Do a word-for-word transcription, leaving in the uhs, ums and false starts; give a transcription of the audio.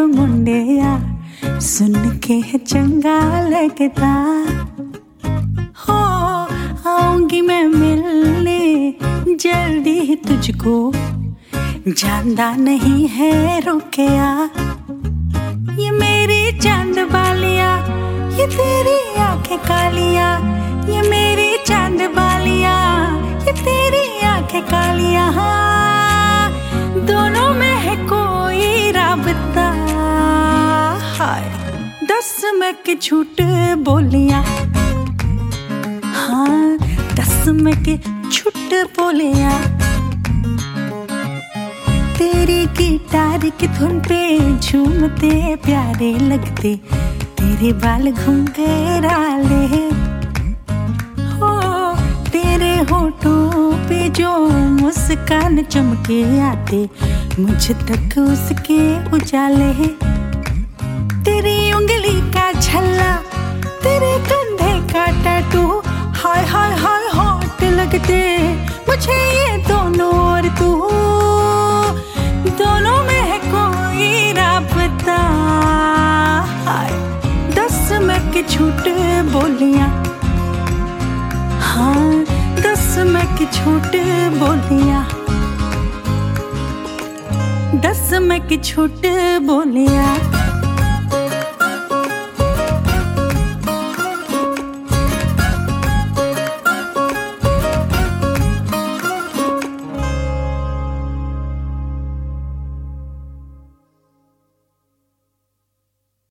मुंडिया सुन के चंगा लगता हो। आऊंगी मैं मिलने जल्दी ही तुझको, जानदा नहीं है रुकिया। ये मेरी चांद बालिया, ये तेरी आंखें कालिया, ये मेरी चांद बालिया, ये तेरी आंखें कालिया। दोनों में है कोई राबता, हाय दस में के झूठ बोलिया, हाँ दस में के झूठ बोलिया। तेरी गिटार की धुन पे झूमते प्यारे लगते, तेरे बाल घुंघराले हो। तेरे होठों पे जो मुस्कान चमके आते, मुझ तक उसके उजाले। तेरी उंगली का छल्ला, तेरे कंधे का टैटू, हाय हाय हाय हॉट लगते मुझे ये दोनों। और तू दोनों में है कोई राबता, हाय दस में के झूठ बोलिया, हाँ दस में के झूठ बोलिया, दस में के झूठ बोलिया।